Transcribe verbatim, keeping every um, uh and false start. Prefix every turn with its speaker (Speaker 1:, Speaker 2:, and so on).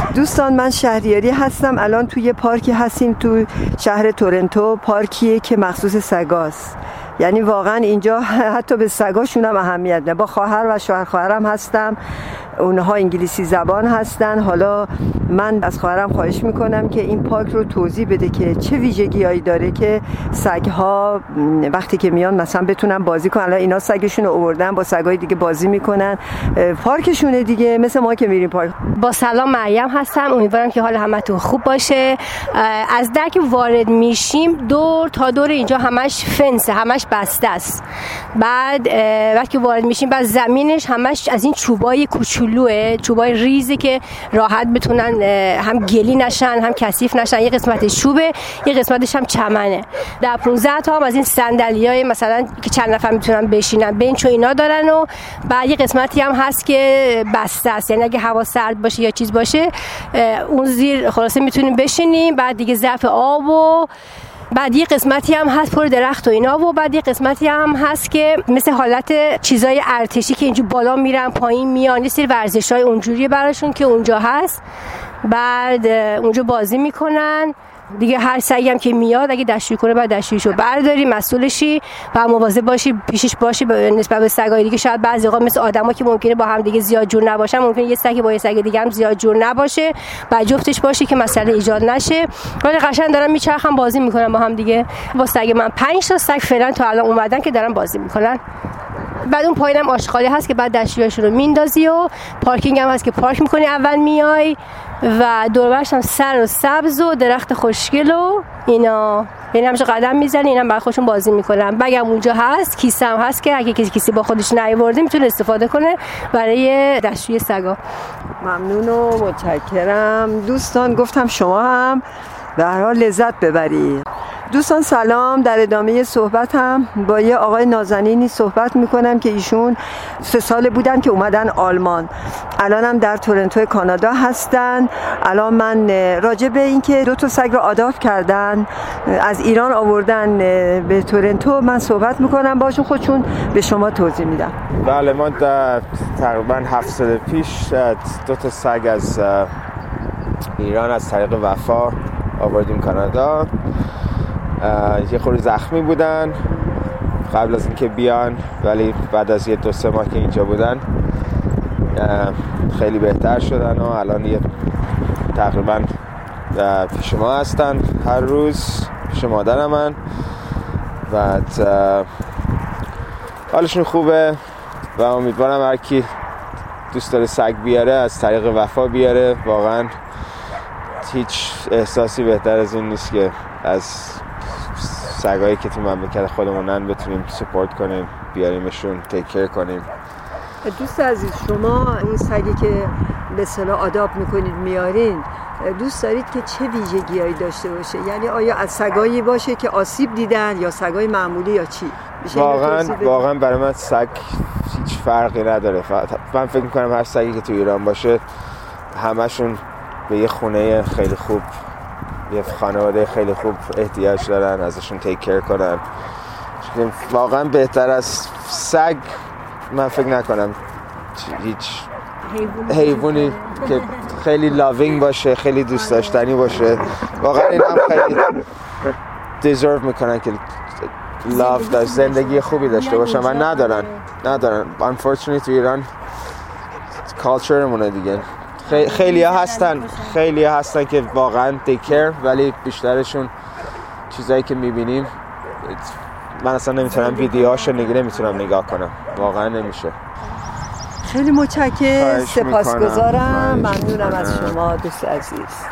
Speaker 1: دوستان من شهریاری هستم. الان توی پارکی هستیم تو شهر تورنتو، پارکیه که مخصوص سگاست. یعنی واقعا اینجا حتی به سگاشون هم اهمیت نه. با خواهر و شوهر خواهرم هستم، اونها انگلیسی زبان هستن. حالا من از خواهرم خواهش میکنم که این پارک رو توضیح بده که چه ویژگی‌هایی داره که سگ‌ها وقتی که میان مثلا بتونن بازی کنن. الان اینا سگشون رو آوردن با سگای دیگه بازی میکنن، پارکشونه دیگه، مثل ما که میریم پارک.
Speaker 2: با سلام، مریم هستم. امیدوارم که حال همتون خوب باشه. از در که وارد میشیم دور تا دور اینجا همش فنسه، همش بسته است. بعد وقتی وارد میشیم بعد زمینش همش از این چوبای کوچولوئه، چوبای ریزی که راحت بتونن هم گلی نشن هم کثیف نشن. یه قسمتش چوبه، یه قسمتش هم چمنه. در پانزده تا هم از این صندلیای مثلا که چند نفر میتونن بشینن بنچ و اینا دارن و بعد یه قسمتی هم هست که بسته است، یعنی اگه هوا سرد باشه یا چیز باشه اون زیر خلاصه میتونیم بشینیم. بعد دیگه ظرف آب و بعد یه قسمتی هم هست پر درخت و اینا و بعد یه قسمتی هم هست که مثل حالت چیزای ارتشی که اینجور بالا میرن پایین میان، یه سری ورزشای اونجوریه براشون که اونجا هست. بعد اونجا بازی میکنن دیگه. هر سگی هم که میاد اگه دستشویی کنه بعد دستشوییشو برداری، مسئولشی و مواظب باشی پیشش باشی. نسبت به سگای دیگه شاید بعضی وقتا مثل آدما که ممکنه با هم دیگه زیاد جور نباشن، ممکنه یه سگ با یه سگ دیگه هم زیاد جور نباشه، بعد جفتش باشی که مسئله ایجاد نشه. ولی قشنگ دارن میچرخن بازی میکنن با هم دیگه. با سگ من پنج تا سگ فعلا تا الان اومدن که دارن بازی میکنن. بعد اون پایینم آشغالی هست که بعد دستشوییشو رو میندازی و پارکینگ هم هست که پارک میکنی اول میای و دور و برش هم سر و سبز و درخت خوشگل و اینا، یعنی همیشه قدم میزنی اینا برای خودشون بازی میکنن. بگم اونجا هست، کیسه هم هست که اگه کسی کسی با خودش نیاورده میتونه استفاده کنه برای دستشویی سگا.
Speaker 1: ممنون و متشکرم دوستان. گفتم شما هم به هر حال لذت ببرید. دوستان سلام، در ادامه صحبتم با یه آقای نازنینی صحبت میکنم که ایشون سه ساله بودن که اومدن آلمان، الان هم در تورنتو کانادا هستن. الان من راجع به این که دو تا سگ رو آداپت کردن از ایران آوردن به تورنتو من صحبت میکنم باشون، خودشون به شما توضیح میدم.
Speaker 3: بله، ما تقریبا هفت سال پیش دو تا سگ از ایران از طریق وفا آوردیم کانادا. یه خورده زخمی بودن قبل از اینکه بیان، ولی بعد از یه دو سه ماه که اینجا بودن خیلی بهتر شدن و الان یه تقریبا پیش ما هستن هر روز، پیش مادرم من. بعد حالشون خوبه و امیدوارم هر کی دوست داره سگ بیاره از طریق وفا بیاره. واقعا هیچ احساسی بهتر از این نیست که از سگایی که تو مملکت خودمونن بتونیم سپورت کنیم، بیاریمشون، تیک کیر کنیم.
Speaker 1: دوست عزیز، شما اون سگی که به اصطلاح آداپت میکنید میارین، دوست دارید که چه ویژگی‌هایی داشته باشه؟ یعنی آیا از سگایی باشه که آسیب دیدن یا سگای معمولی یا چی؟
Speaker 3: واقعا واقعا برای من سگ هیچ فرقی نداره. من فکر میکنم هر سگی که تو ایران باشه همشون به یه خونه خیلی خوب، یه خانواده خیلی خوب احتیاج دارن، ازشون تیک کیر کنن. واقعا بهتر از سگ من فکر نکنم هیچ حیوانی که خیلی لاوینگ باشه، خیلی دوست داشتنی باشه. واقعا این هم خیلی دیزرو میکنن که لاو داشت، زندگی خوبی داشته باشن و ندارن ندارن unfortunately تو ایران کالچرمونه دیگه. خیلی ها هستن خیلی ها هستن که واقعا take care، ولی بیشترشون چیزایی که میبینیم من اصلا نمیتونم ویدیوهاشو نگه نمیتونم نگاه کنم، واقعا نمیشه.
Speaker 1: خیلی متشکرم، سپاسگزارم، ممنونم از شما دوست عزیز.